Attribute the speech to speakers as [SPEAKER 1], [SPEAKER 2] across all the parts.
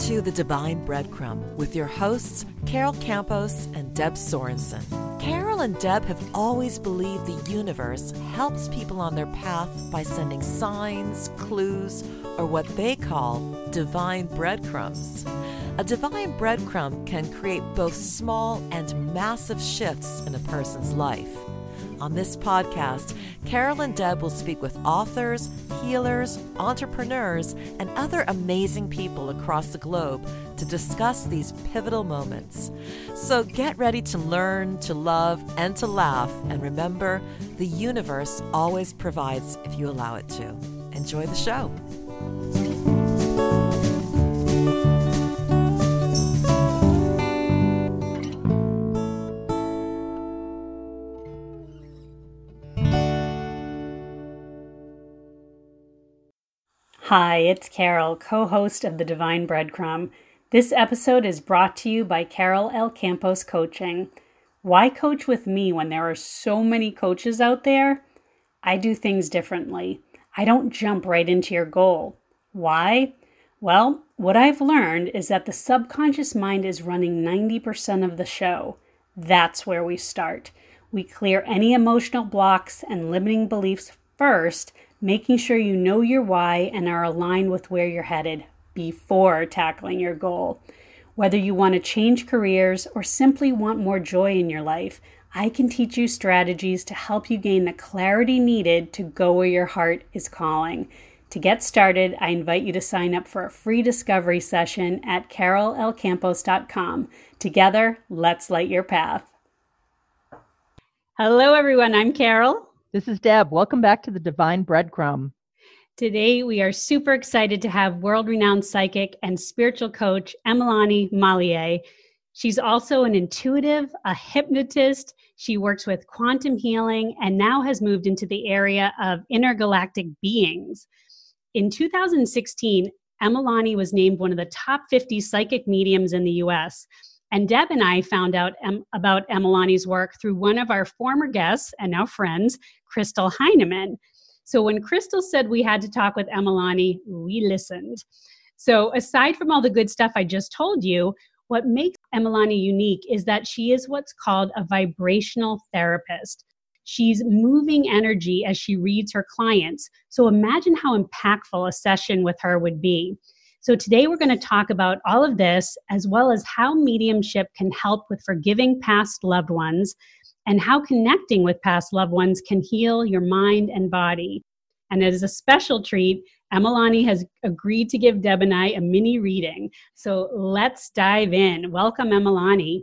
[SPEAKER 1] to The Divine Breadcrumb with your hosts, Carol Campos and Deb Sorensen. Carol and Deb have always believed the universe helps people on their path by sending signs, clues, or what they call divine breadcrumbs. A divine breadcrumb can create both small and massive shifts in a person's life. On this podcast, Carol and Deb will speak with authors, healers, entrepreneurs, and other amazing people across the globe to discuss these pivotal moments. So get ready to learn, to love, and to laugh. And remember, the universe always provides if you allow it to. Enjoy the show.
[SPEAKER 2] Hi, it's Carol, co-host of The Divine Breadcrumb. This episode is brought to you by Carol L. Campos Coaching. Why coach with me when there are so many coaches out there? I do things differently. I don't jump right into your goal. Why? Well, what I've learned is that the subconscious mind is running 90% of the show. That's where we start. We clear any emotional blocks and limiting beliefs first, making sure you know your why and are aligned with where you're headed before tackling your goal. Whether you want to change careers or simply want more joy in your life, I can teach you strategies to help you gain the clarity needed to go where your heart is calling. To get started, I invite you to sign up for a free discovery session at carolcampos.com. Together, let's light your path. Hello, everyone. I'm Carol.
[SPEAKER 3] This is Deb. Welcome back to the Divine Breadcrumb.
[SPEAKER 2] Today, we are super excited to have world-renowned psychic and spiritual coach, Emalani Mallier. She's also an intuitive, a hypnotist. She works with quantum healing and now has moved into the area of intergalactic beings. In 2016, Emalani was named one of the top 50 psychic mediums in the U.S., and Deb and I found out about Emalani's work through one of our former guests and now friends, Crystal Heinemann. So when Crystal said we had to talk with Emalani, we listened. So aside from all the good stuff I just told you, what makes Emalani unique is that she is what's called a vibrational therapist. She's moving energy as she reads her clients. So imagine how impactful a session with her would be. So today we're going to talk about all of this, as well as how mediumship can help with forgiving past loved ones and how connecting with past loved ones can heal your mind and body. And as a special treat, Emalani has agreed to give Deb and I a mini reading. So let's dive in. Welcome, Emalani.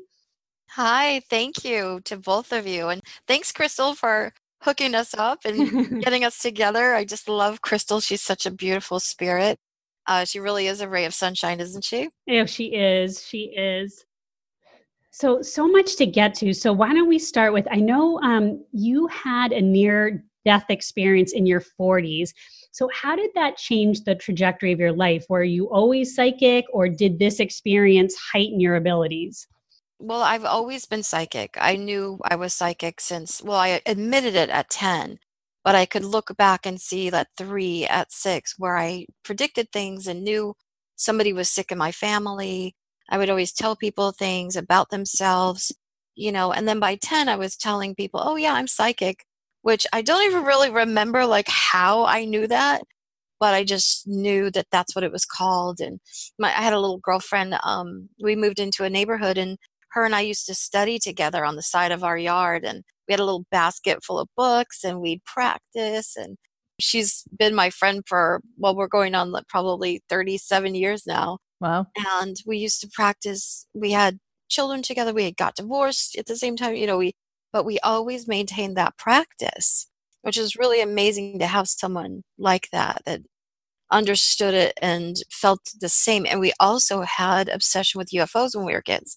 [SPEAKER 4] Hi, thank you to both of you. And thanks, Crystal, for hooking us up and getting us together. I just love Crystal. She's such a beautiful spirit. She really is a ray of sunshine, isn't she?
[SPEAKER 2] Yeah, she is. She is. So much to get to. So why don't we start with, I know you had a near-death experience in your 40s. So how did that change the trajectory of your life? Were you always psychic, or did this experience heighten your abilities?
[SPEAKER 4] Well, I've always been psychic. I knew I was psychic since, well, I admitted it at 10. But I could look back and see at 3, at 6, where I predicted things and knew somebody was sick in my family. I would always tell people things about themselves, and then by 10, I was telling people, oh yeah, I'm psychic, which I don't even really remember how I knew that, but I just knew that that's what it was called. And I had a little girlfriend, we moved into a neighborhood, and her and I used to study together on the side of our yard, and we had a little basket full of books, and we'd practice. And she's been my friend for, we're going on probably 37 years now.
[SPEAKER 3] Wow.
[SPEAKER 4] And we used to practice. We had children together. We had got divorced at the same time, but we always maintained that practice, which is really amazing to have someone like that understood it and felt the same. And we also had obsession with UFOs when we were kids.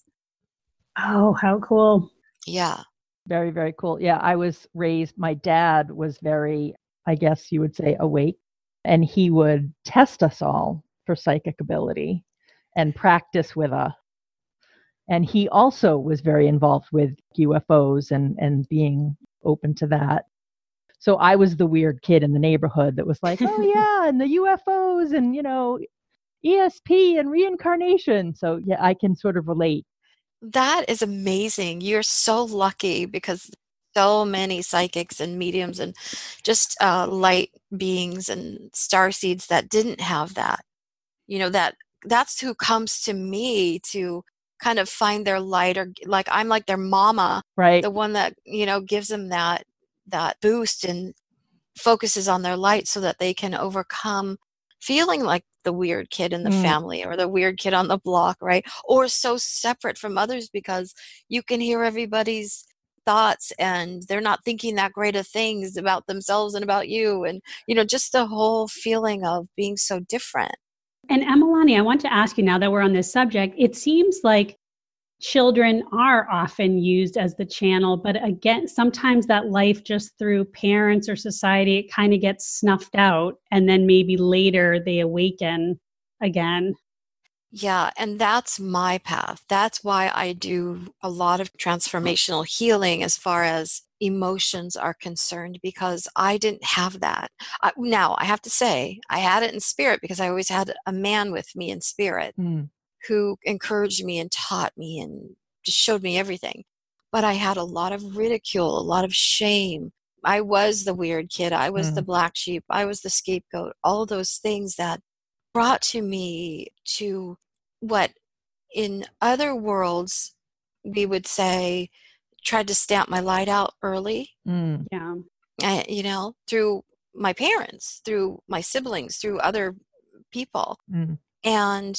[SPEAKER 2] Oh, how cool.
[SPEAKER 4] Yeah.
[SPEAKER 3] Very, very cool. Yeah, I was raised, my dad was very, I guess you would say, awake, and he would test us all for psychic ability and practice with us. And he also was very involved with UFOs and being open to that. So I was the weird kid in the neighborhood that was like, oh yeah, and the UFOs, and ESP and reincarnation. So yeah, I can sort of relate.
[SPEAKER 4] That is amazing. You're so lucky because so many psychics and mediums and just light beings and star seeds that didn't have that. That's who comes to me to kind of find their light, or like I'm like their mama,
[SPEAKER 3] Right.
[SPEAKER 4] the one that, gives them that boost and focuses on their light so that they can overcome feeling like the weird kid in the family or the weird kid on the block, right? Or so separate from others because you can hear everybody's thoughts and they're not thinking that great of things about themselves and about you. And, just the whole feeling of being so different.
[SPEAKER 2] And Emalani, I want to ask you now that we're on this subject, it seems like children are often used as the channel, but again, sometimes that life just through parents or society, it kind of gets snuffed out and then maybe later they awaken again.
[SPEAKER 4] Yeah, and that's my path. That's why I do a lot of transformational healing as far as emotions are concerned, because I didn't have that. Now, I have to say, I had it in spirit because I always had a man with me in spirit who encouraged me and taught me and just showed me everything. But I had a lot of ridicule, a lot of shame. I was the weird kid. I was the black sheep. I was the scapegoat. All those things that brought to me to what in other worlds we would say tried to stamp my light out early.
[SPEAKER 2] Yeah.
[SPEAKER 4] Through my parents, through my siblings, through other people. And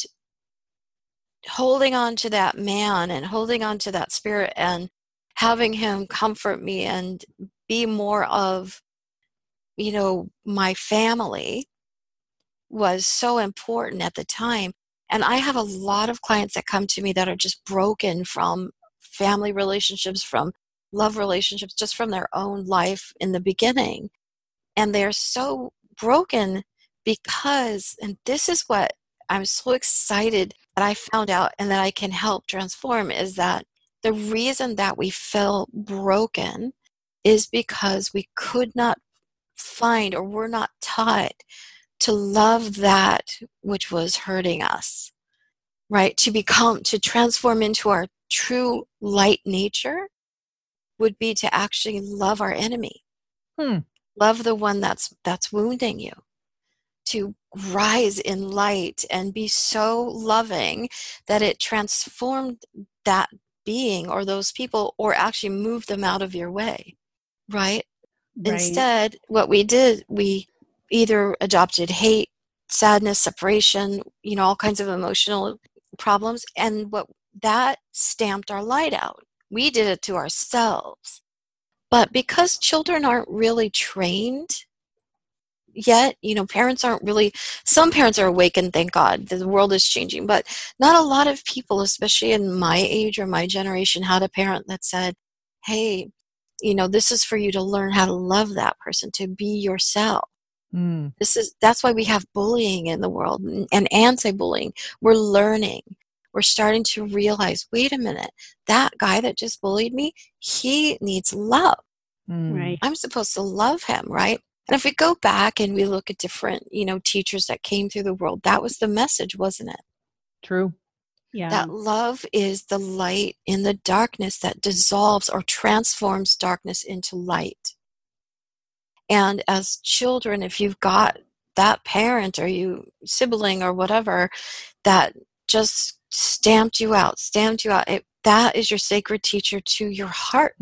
[SPEAKER 4] holding on to that man and holding on to that spirit and having him comfort me and be more of, my family was so important at the time. And I have a lot of clients that come to me that are just broken from family relationships, from love relationships, just from their own life in the beginning. And they're so broken because, and this is what I'm so excited that I found out and that I can help transform, is that the reason that we feel broken is because we could not find or were not taught to love that which was hurting us, right? To transform into our true light nature would be to actually love our enemy. Love the one that's wounding you. To rise in light and be so loving that it transformed that being or those people, or actually moved them out of your way, right? Instead, what we did, we either adopted hate, sadness, separation, all kinds of emotional problems, and what that stamped our light out. We did it to ourselves. But because children aren't really trained yet, some parents are awakened, thank God, the world is changing, but not a lot of people, especially in my age or my generation, had a parent that said, hey, this is for you to learn how to love that person, to be yourself. That's why we have bullying in the world and anti-bullying. We're learning. We're starting to realize, wait a minute, that guy that just bullied me, he needs love.
[SPEAKER 2] Right.
[SPEAKER 4] I'm supposed to love him, right? And if we go back and we look at different, teachers that came through the world, that was the message, wasn't it?
[SPEAKER 3] True.
[SPEAKER 2] Yeah.
[SPEAKER 4] That love is the light in the darkness that dissolves or transforms darkness into light. And as children, if you've got that parent or you sibling or whatever that just stamped you out, that is your sacred teacher to your heart,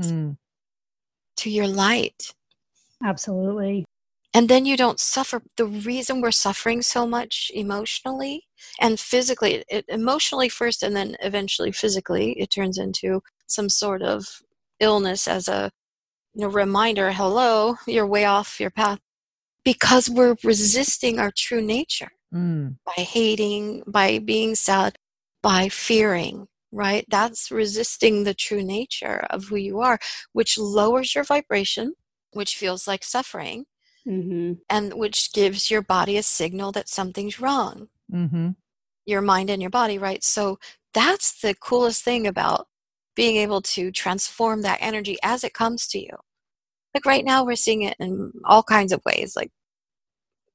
[SPEAKER 4] to your light.
[SPEAKER 2] Absolutely.
[SPEAKER 4] And then you don't suffer. The reason we're suffering so much emotionally and physically, emotionally first and then eventually physically, it turns into some sort of illness as a reminder, hello, you're way off your path. Because we're resisting our true nature by hating, by being sad, by fearing, right? That's resisting the true nature of who you are, which lowers your vibration, which feels like suffering. And which gives your body a signal that something's wrong. Your mind and your body, right? So that's the coolest thing about being able to transform that energy as it comes to you. Like right now, we're seeing it in all kinds of ways. Like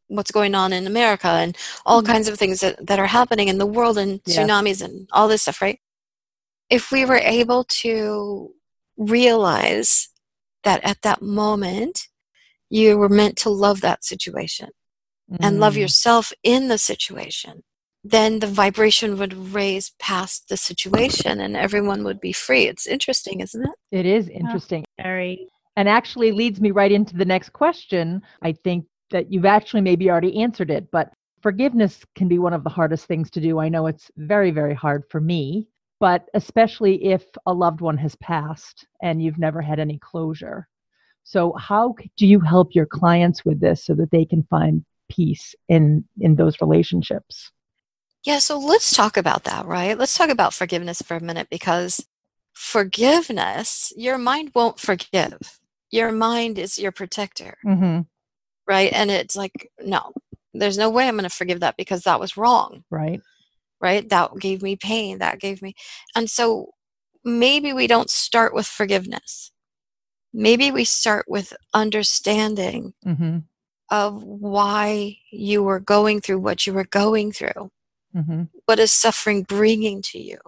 [SPEAKER 4] what's going on in America and all kinds of things that are happening in the world and tsunamis and all this stuff, right? If we were able to realize that at that moment you were meant to love that situation and love yourself in the situation, then the vibration would raise past the situation and everyone would be free. It's interesting, isn't it?
[SPEAKER 3] It is interesting.
[SPEAKER 2] Very.
[SPEAKER 3] And actually leads me right into the next question. I think that you've actually maybe already answered it, but forgiveness can be one of the hardest things to do. I know it's very, very hard for me, but especially if a loved one has passed and you've never had any closure. So how do you help your clients with this so that they can find peace in those relationships?
[SPEAKER 4] Yeah, so let's talk about that, right? Let's talk about forgiveness for a minute, because forgiveness, your mind won't forgive. Your mind is your protector, right? And it's like, no, there's no way I'm going to forgive that because that was wrong.
[SPEAKER 3] Right.
[SPEAKER 4] That gave me pain. And so maybe we don't start with forgiveness. Maybe we start with understanding of why you were going through what you were going through. What is suffering bringing to you?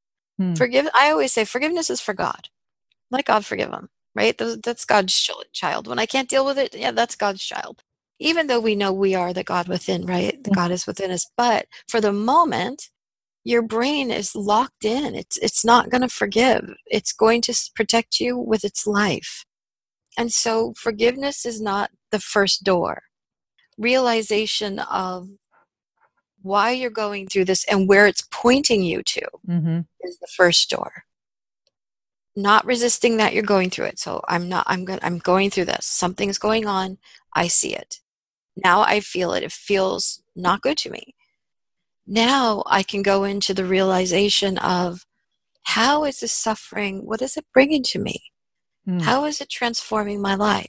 [SPEAKER 4] I always say forgiveness is for God. Let God forgive them, right? That's God's child. When I can't deal with it, yeah, that's God's child. Even though we know we are the God within, right? The God is within us. But for the moment, your brain is locked in. It's not going to forgive. It's going to protect you with its life. And so forgiveness is not the first door. Realization of why you're going through this and where it's pointing you to is the first door. Not resisting that you're going through it. So I'm going through this. Something's going on. I see it. Now I feel it. It feels not good to me. Now I can go into the realization of, how is this suffering? What is it bringing to me? How is it transforming my life?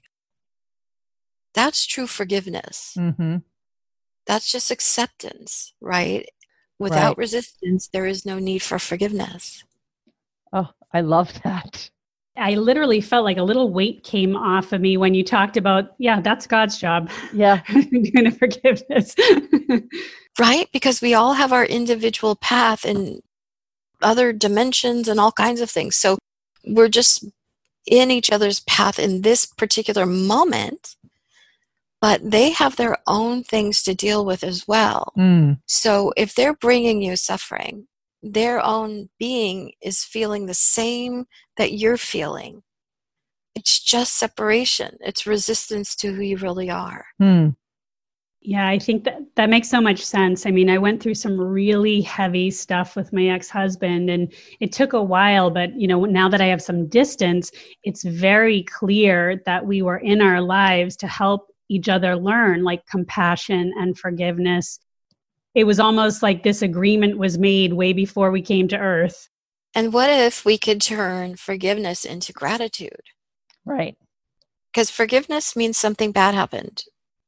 [SPEAKER 4] That's true forgiveness. That's just acceptance, right? Without resistance, there is no need for forgiveness.
[SPEAKER 3] Oh, I love that.
[SPEAKER 2] I literally felt like a little weight came off of me when you talked about, that's God's job.
[SPEAKER 3] Yeah.
[SPEAKER 2] Doing forgiveness.
[SPEAKER 4] Right? Because we all have our individual path and other dimensions and all kinds of things. So we're just in each other's path in this particular moment, but they have their own things to deal with as well. So if they're bringing you suffering, their own being is feeling the same that you're feeling. It's just separation. It's resistance to who you really are.
[SPEAKER 2] Yeah, I think that makes so much sense. I mean, I went through some really heavy stuff with my ex-husband, and it took a while, but now that I have some distance, it's very clear that we were in our lives to help each other learn, like compassion and forgiveness. It was almost like this agreement was made way before we came to Earth.
[SPEAKER 4] And what if we could turn forgiveness into gratitude?
[SPEAKER 3] Right.
[SPEAKER 4] Because forgiveness means something bad happened.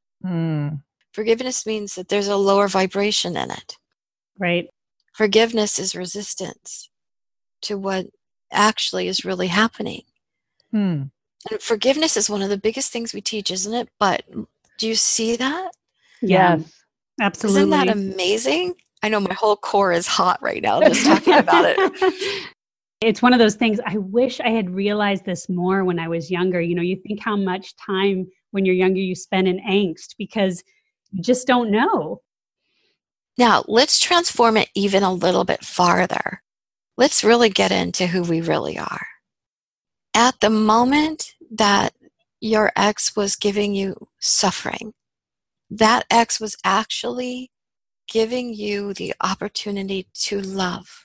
[SPEAKER 4] Forgiveness means that there's a lower vibration in it.
[SPEAKER 2] Right.
[SPEAKER 4] Forgiveness is resistance to what actually is really happening. And forgiveness is one of the biggest things we teach, isn't it? But do you see that?
[SPEAKER 3] Yes.
[SPEAKER 2] Absolutely.
[SPEAKER 4] Isn't that amazing? I know my whole core is hot right now just talking about it.
[SPEAKER 2] It's one of those things, I wish I had realized this more when I was younger. You think how much time when you're younger you spend in angst because you just don't know.
[SPEAKER 4] Now, let's transform it even a little bit farther. Let's really get into who we really are. At the moment that your ex was giving you suffering, that ex was actually giving you the opportunity to love.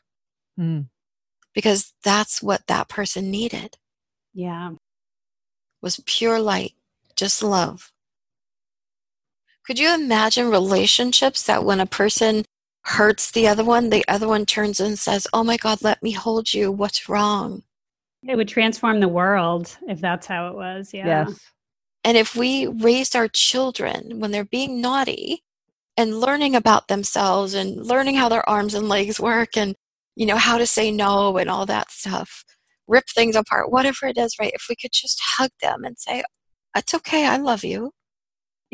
[SPEAKER 4] Because that's what that person needed.
[SPEAKER 2] Yeah.
[SPEAKER 4] Was pure light, just love. Could you imagine relationships that when a person hurts the other one turns and says, "Oh my God, let me hold you. What's wrong?"
[SPEAKER 2] It would transform the world if that's how it was. Yeah.
[SPEAKER 3] Yes.
[SPEAKER 4] And if we raised our children when they're being naughty and learning about themselves and learning how their arms and legs work and how to say no and all that stuff, rip things apart, whatever it is, right? If we could just hug them and say, "It's okay, I love you."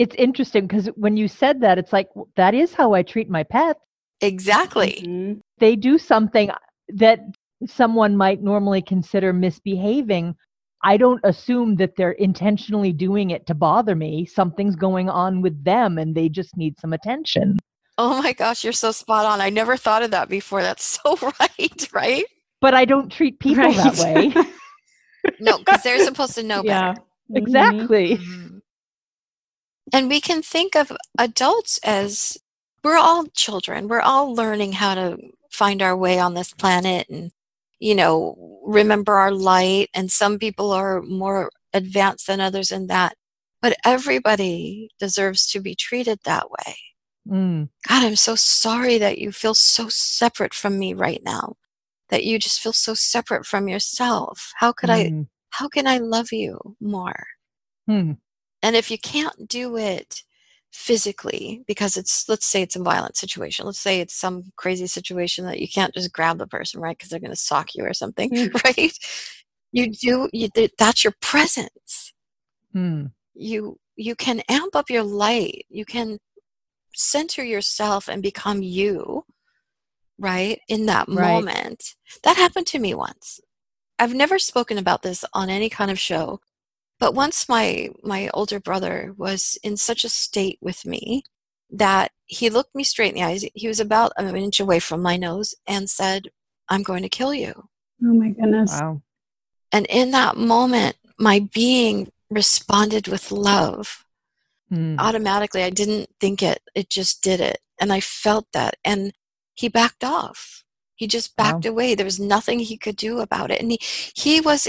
[SPEAKER 3] It's interesting because when you said that, it's like, that is how I treat my pets.
[SPEAKER 4] Exactly.
[SPEAKER 2] Mhm.
[SPEAKER 3] They do something that someone might normally consider misbehaving. I don't assume that they're intentionally doing it to bother me. Something's going on with them and they just need some attention.
[SPEAKER 4] Oh my gosh, you're so spot on. I never thought of that before. That's so right, right?
[SPEAKER 3] But I don't treat people that way.
[SPEAKER 4] No, because they're supposed to know
[SPEAKER 2] Yeah.
[SPEAKER 4] better.
[SPEAKER 3] Exactly.
[SPEAKER 4] Mhm. And we can think of adults as we're all children. We're all learning how to find our way on this planet and, remember our light. And some people are more advanced than others in that. But everybody deserves to be treated that way.
[SPEAKER 3] Mm.
[SPEAKER 4] God, I'm so sorry that you feel so separate from me right now, that you just feel so separate from yourself. How can I love you more?
[SPEAKER 3] Mm.
[SPEAKER 4] And if you can't do it physically, because let's say it's a violent situation. Let's say it's some crazy situation that you can't just grab the person, right? Because they're going to sock you or something, right? That's your presence.
[SPEAKER 3] Mm.
[SPEAKER 4] You can amp up your light. You can center yourself and become you, right? In that
[SPEAKER 3] Right.
[SPEAKER 4] moment. That happened to me once. I've never spoken about this on any kind of show, but once my older brother was in such a state with me that he looked me straight in the eyes. He was about an inch away from my nose and said, "I'm going to kill you."
[SPEAKER 2] Oh my goodness.
[SPEAKER 3] Wow.
[SPEAKER 4] And in that moment, my being responded with love.
[SPEAKER 3] Mm.
[SPEAKER 4] Automatically. I didn't think it. It just did it. And I felt that. And he backed off. He just backed away. There was nothing he could do about it. And he was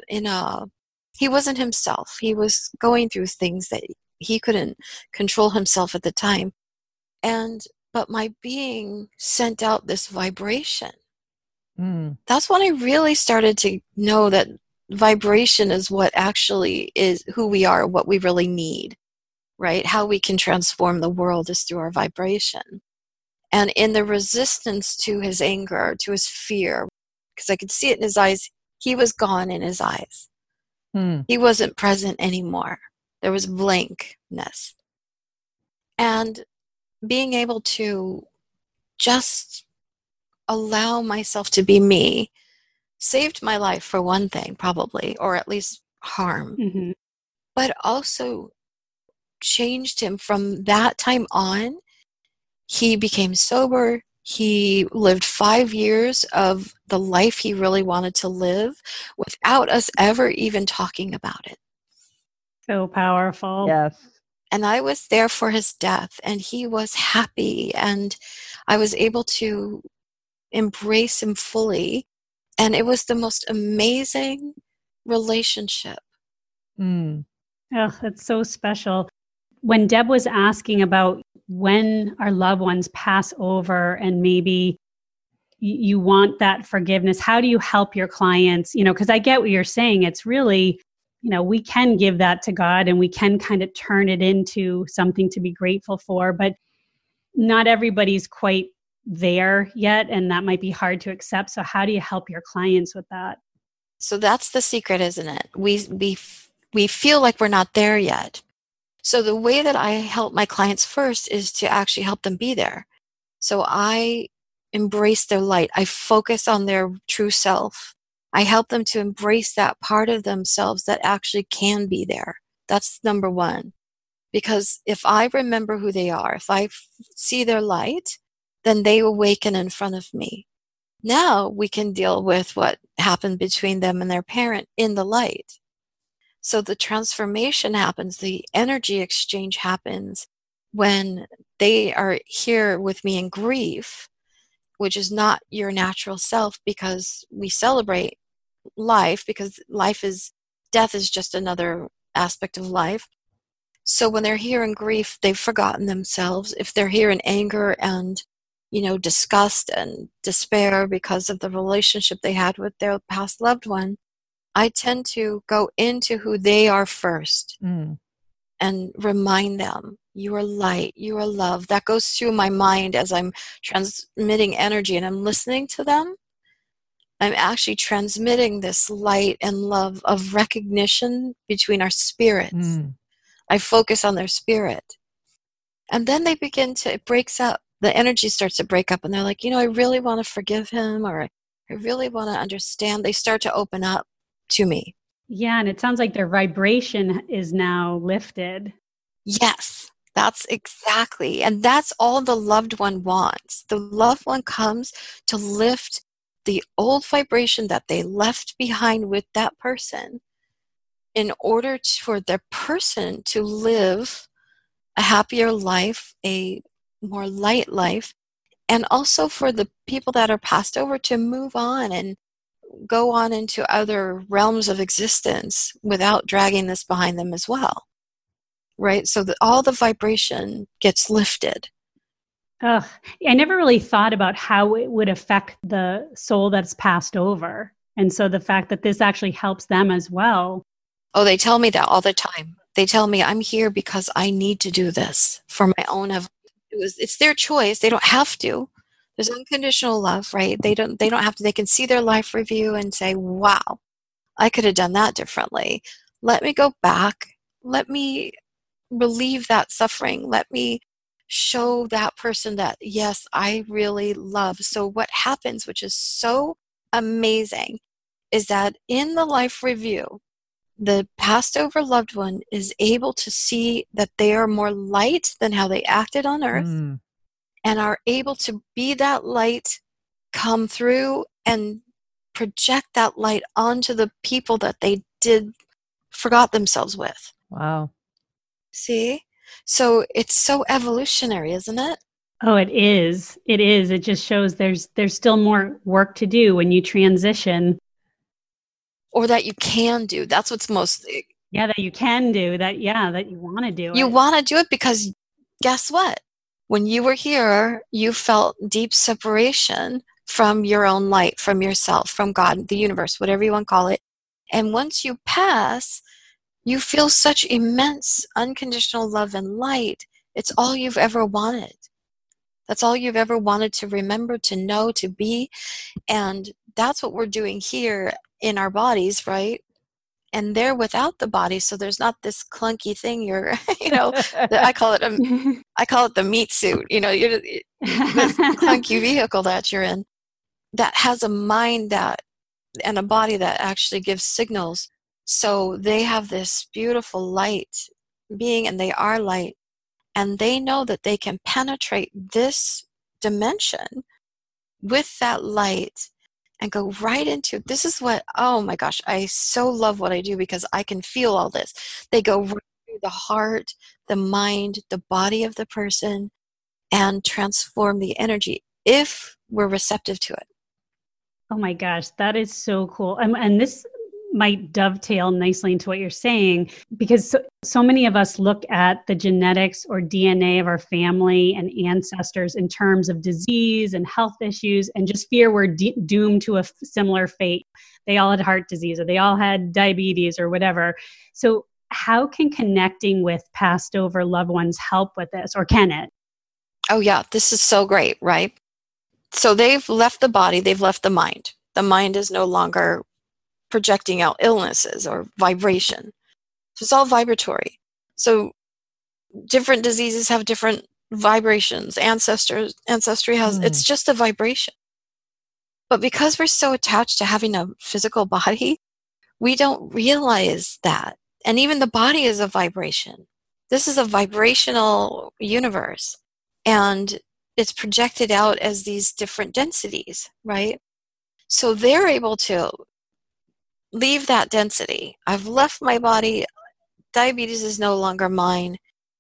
[SPEAKER 4] he wasn't himself. He was going through things that he couldn't control himself at the time. But my being sent out this vibration.
[SPEAKER 3] Mm.
[SPEAKER 4] That's when I really started to know that vibration is what actually is who we are, what we really need. Right? How we can transform the world is through our vibration. And in the resistance to his anger, to his fear, because I could see it in his eyes, he was gone in his eyes.
[SPEAKER 3] Mm.
[SPEAKER 4] He wasn't present anymore. There was blankness. And being able to just allow myself to be me saved my life for one thing, probably, or at least harm, but also changed him from that time on. He became sober. He lived 5 years of the life he really wanted to live without us ever even talking about it.
[SPEAKER 2] So powerful.
[SPEAKER 3] Yes.
[SPEAKER 4] And I was there for his death, and he was happy, and I was able to embrace him fully. And it was the most amazing relationship.
[SPEAKER 3] Mm.
[SPEAKER 2] Oh, that's so special. When Deb was asking about when our loved ones pass over and maybe you want that forgiveness, how do you help your clients? Because I get what you're saying. It's really, we can give that to God and we can kind of turn it into something to be grateful for, but not everybody's quite there yet. And that might be hard to accept. So how do you help your clients with that?
[SPEAKER 4] So that's the secret, isn't it? We feel like we're not there yet. So the way that I help my clients first is to actually help them be there. So I embrace their light. I focus on their true self. I help them to embrace that part of themselves that actually can be there. That's number one. Because if I remember who they are, if I see their light, then they awaken in front of me. Now we can deal with what happened between them and their parent in the light. So the transformation happens, the energy exchange happens when they are here with me in grief, which is not your natural self, because we celebrate life, because death is just another aspect of life. So when they're here in grief, they've forgotten themselves. If they're here in anger and, disgust and despair because of the relationship they had with their past loved one, I tend to go into who they are first and remind them, you are light, you are love. That goes through my mind as I'm transmitting energy and I'm listening to them. I'm actually transmitting this light and love of recognition between our spirits. I focus on their spirit. And then they begin to, it breaks up. The energy starts to break up and they're like, I really want to forgive him, or I really want to understand. They start to open up to me.
[SPEAKER 2] Yeah, and it sounds like their vibration is now lifted.
[SPEAKER 4] Yes, that's exactly. And that's all the loved one wants. The loved one comes to lift the old vibration that they left behind with that person in order for the person to live a happier life, a more light life, and also for the people that are passed over to move on and go on into other realms of existence without dragging this behind them as well. Right? So that all the vibration gets lifted.
[SPEAKER 2] Ugh, I never really thought about how it would affect the soul that's passed over. And so the fact that this actually helps them as well.
[SPEAKER 4] Oh, they tell me that all the time. They tell me, I'm here because I need to do this for my own. It's their choice. They don't have to. There's unconditional love, right? They don't have to. They can see their life review and say, wow, I could have done that differently. Let me go back. Let me relieve that suffering. Let me show that person that, yes, I really love. So what happens, which is so amazing, is that in the life review, the passed over loved one is able to see that they are more light than how they acted on earth, and are able to be that light, come through and project that light onto the people that they forgot themselves with.
[SPEAKER 3] Wow.
[SPEAKER 4] See? So it's so evolutionary, isn't it?
[SPEAKER 2] Oh, it is. It is. It just shows there's still more work to do when you transition.
[SPEAKER 4] Or that you can do. That's what's most...
[SPEAKER 2] Yeah, that you can do. That you want to do it.
[SPEAKER 4] You want to do it because guess what? When you were here, you felt deep separation from your own light, from yourself, from God, the universe, whatever you want to call it. And once you pass, you feel such immense unconditional love and light. It's all you've ever wanted. That's all you've ever wanted to remember, to know, to be. And that's what we're doing here in our bodies, right? And they're without the body, so there's not this clunky thing. You're, I call it the meat suit. You're this clunky vehicle that you're in that has a mind and a body that actually gives signals. So they have this beautiful light being, and they are light, and they know that they can penetrate this dimension with that light and go right into, this is what, oh my gosh, I so love what I do because I can feel all this. They go right through the heart, the mind, the body of the person, and transform the energy if we're receptive to it.
[SPEAKER 2] Oh my gosh, that is so cool. And this might dovetail nicely into what you're saying, because so many of us look at the genetics or DNA of our family and ancestors in terms of disease and health issues, and just fear we're doomed to a similar fate. They all had heart disease, or they all had diabetes, or whatever. So how can connecting with passed over loved ones help with this, or can it?
[SPEAKER 4] Oh yeah, this is so great, right? So they've left the body, they've left the mind. The mind is no longer projecting out illnesses or vibration. So it's all vibratory. So different diseases have different vibrations. Ancestry has, it's just a vibration. But because we're so attached to having a physical body, we don't realize that. And even the body is a vibration. This is a vibrational universe. And it's projected out as these different densities, right? So they're able to leave that density. I've left my body. Diabetes is no longer mine.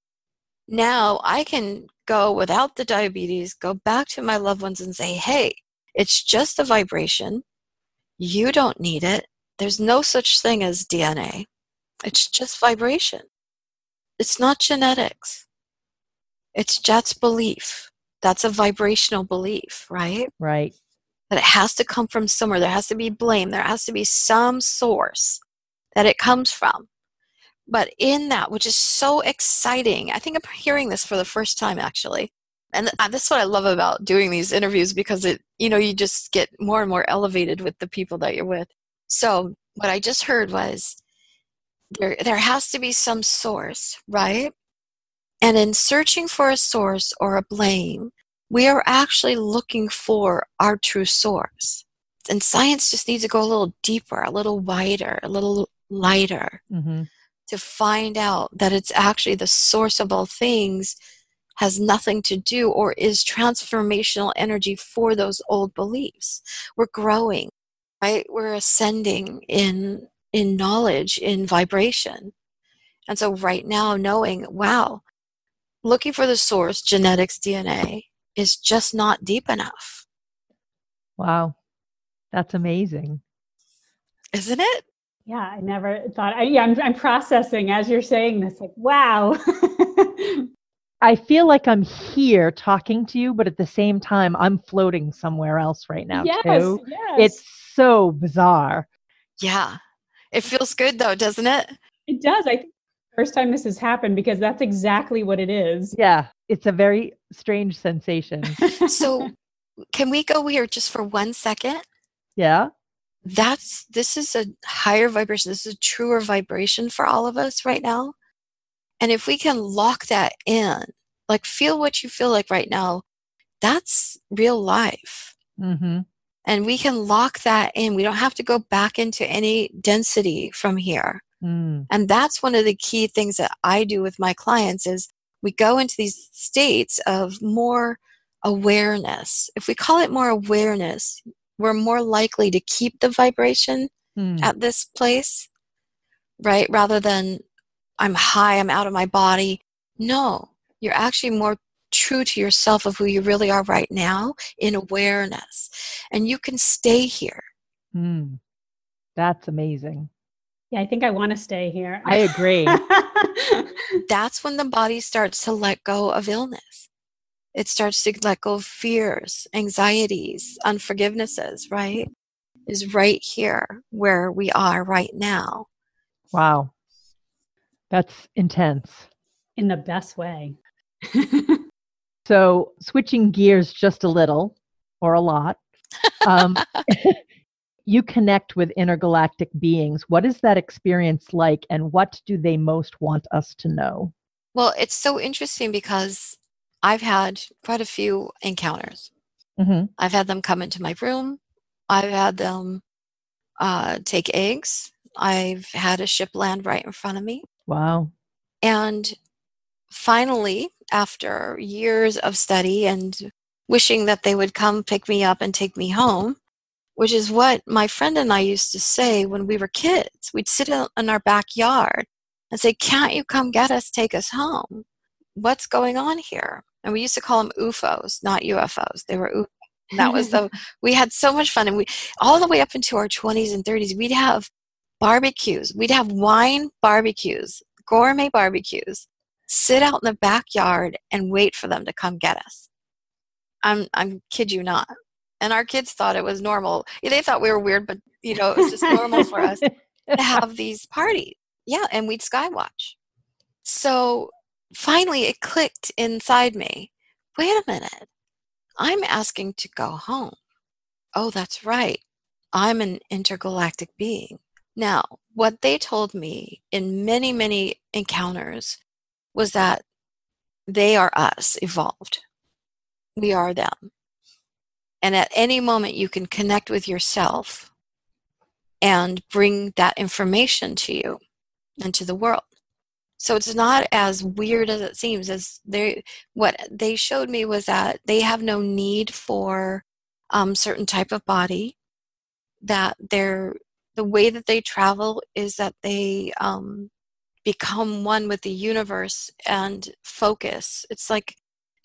[SPEAKER 4] Now I can go without the diabetes, go back to my loved ones and say, hey, it's just a vibration. You don't need it. There's no such thing as DNA. It's just vibration. It's not genetics. It's just belief. That's a vibrational belief, right?
[SPEAKER 3] Right.
[SPEAKER 4] But it has to come from somewhere. There has to be blame. There has to be some source that it comes from. But in that, which is so exciting, I think I'm hearing this for the first time, actually. And this is what I love about doing these interviews, because you just get more and more elevated with the people that you're with. So what I just heard was There has to be some source, right? And in searching for a source or a blame, we are actually looking for our true source. And science just needs to go a little deeper, a little wider, a little lighter to find out that it's actually the source of all things, has nothing to do or is transformational energy for those old beliefs. We're growing, right? We're ascending in knowledge, in vibration. And so right now, knowing, wow, looking for the source, genetics, DNA, is just not deep enough.
[SPEAKER 3] Wow. That's amazing.
[SPEAKER 4] Isn't it?
[SPEAKER 2] Yeah, I never thought. I'm processing as you're saying this. Like, wow.
[SPEAKER 3] I feel like I'm here talking to you, but at the same time, I'm floating somewhere else right now, too.
[SPEAKER 2] Yes.
[SPEAKER 3] It's so bizarre.
[SPEAKER 4] Yeah. It feels good, though, doesn't it?
[SPEAKER 2] It does. I think the first time this has happened, because that's exactly what it is.
[SPEAKER 3] Yeah, it's a very strange sensation.
[SPEAKER 4] So can we go here just for 1 second?
[SPEAKER 3] Yeah.
[SPEAKER 4] This is a higher vibration. This is a truer vibration for all of us right now. And if we can lock that in, like feel what you feel like right now, that's real life. And we can lock that in. We don't have to go back into any density from here. And that's one of the key things that I do with my clients is we go into these states of more awareness. If we call it more awareness, we're more likely to keep the vibration at this place, right? Rather than I'm high, I'm out of my body. No, you're actually more true to yourself of who you really are right now in awareness. And you can stay here.
[SPEAKER 3] That's amazing.
[SPEAKER 2] Yeah, I think I want to stay here.
[SPEAKER 3] I agree.
[SPEAKER 4] That's when the body starts to let go of illness. It starts to let go of fears, anxieties, unforgivenesses, right? Is right here where we are right now.
[SPEAKER 3] Wow. That's intense.
[SPEAKER 2] In the best way.
[SPEAKER 3] So switching gears just a little or a lot, you connect with intergalactic beings. What is that experience like, and what do they most want us to know?
[SPEAKER 4] Well, it's so interesting because I've had quite a few encounters. I've had them come into my room. I've had them take eggs. I've had a ship land right in front of me.
[SPEAKER 3] Wow.
[SPEAKER 4] And finally, after years of study and wishing that they would come pick me up and take me home, which is what my friend and I used to say when we were kids. We'd sit in our backyard and say, "Can't you come get us, take us home? What's going on here?" And we used to call them UFOs, not UFOs. They were UFOs. And that was we had so much fun. And we, all the way up into our 20s and 30s, we'd have barbecues. We'd have wine barbecues, gourmet barbecues, sit out in the backyard and wait for them to come get us. I'm kid you not. And our kids thought it was normal. They thought we were weird, but it was just normal for us to have these parties. Yeah, and we'd skywatch. So finally it clicked inside me. Wait a minute. I'm asking to go home. Oh, that's right. I'm an intergalactic being. Now, what they told me in many, many encounters was that they are us, evolved. We are them. And at any moment you can connect with yourself and bring that information to you and to the world. So it's not as weird as it seems. What they showed me was that they have no need for certain type of body, that the way that they travel is that they become one with the universe and focus. It's like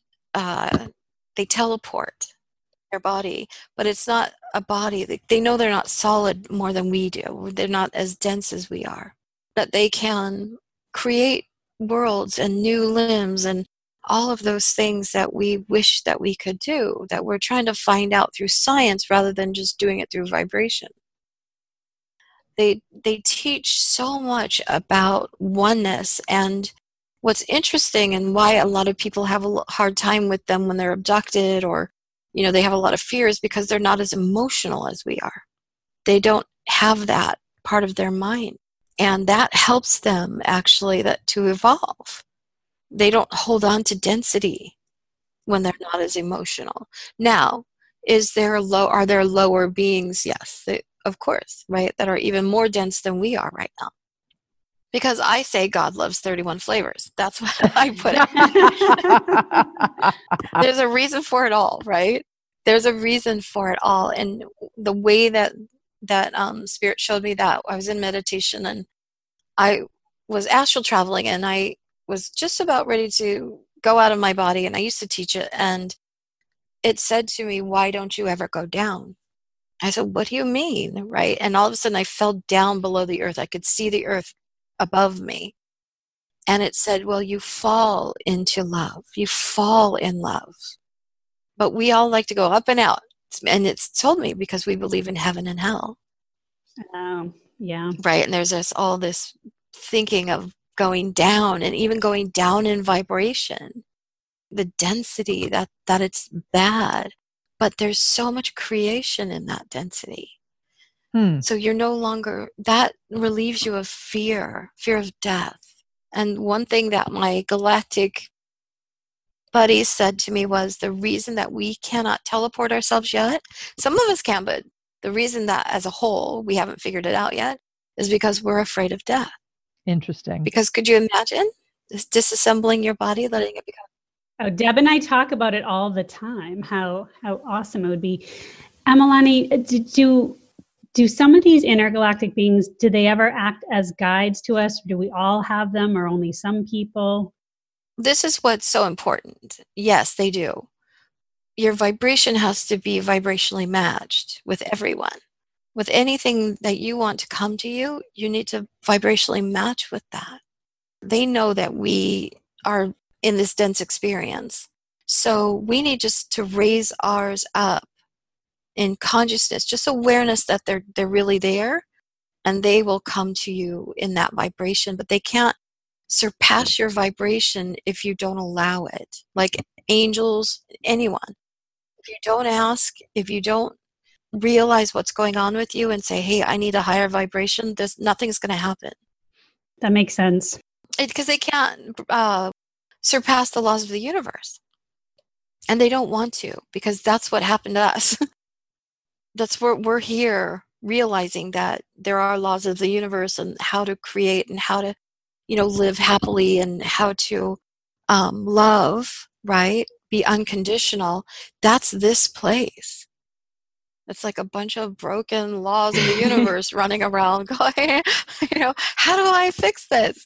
[SPEAKER 4] they teleport their body, but it's not a body. They know they're not solid more than we do. They're not as dense as we are. That they can create worlds and new limbs and all of those things that we wish that we could do, that we're trying to find out through science rather than just doing it through vibration. They teach so much about oneness, and what's interesting and why a lot of people have a hard time with them when they're abducted, or they have a lot of fears, because they're not as emotional as we are. They don't have that part of their mind. And that helps them actually to evolve. They don't hold on to density when they're not as emotional. Now, are there lower beings? Yes, of course, right? That are even more dense than we are right now. Because I say God loves 31 flavors. That's what I put it. There's a reason for it all, right? There's a reason for it all. And the way that Spirit showed me that, I was in meditation and I was astral traveling, and I was just about ready to go out of my body, and I used to teach it, and it said to me, why don't you ever go down? I said, what do you mean, right? And all of a sudden I fell down below the earth. I could see the earth above me. And it said, well, you fall into love. You fall in love. But we all like to go up and out. And it's told me because we believe in heaven and hell.
[SPEAKER 2] Yeah.
[SPEAKER 4] Right. And there's all this thinking of going down, and even going down in vibration, the density that it's bad. But there's so much creation in that density. So you're no longer, that relieves you of fear of death. And one thing that my galactic buddies said to me was, the reason that we cannot teleport ourselves yet, some of us can, but the reason that as a whole we haven't figured it out yet is because we're afraid of death.
[SPEAKER 3] Interesting.
[SPEAKER 4] Because could you imagine disassembling your body, letting it become?
[SPEAKER 2] Oh, Deb and I talk about it all the time, how awesome it would be. Emalani, do some of these intergalactic beings, do they ever act as guides to us? Do we all have them, or only some people?
[SPEAKER 4] This is what's so important. Yes, they do. Your vibration has to be vibrationally matched with everyone. With anything that you want to come to you, you need to vibrationally match with that. They know that we are in this dense experience. So we need just to raise ours up in consciousness, just awareness that they're really there, and they will come to you in that vibration. But they can't surpass your vibration if you don't allow it. Like angels, anyone. If you don't ask, if you don't realize what's going on with you and say, hey, I need a higher vibration, nothing's going to happen.
[SPEAKER 2] That makes sense.
[SPEAKER 4] Because they can't surpass the laws of the universe. And they don't want to, because that's what happened to us. That's where we're here, realizing that there are laws of the universe and how to create and how to, live happily, and how to love, right? Be unconditional. That's this place. It's like a bunch of broken laws of the universe running around going, how do I fix this?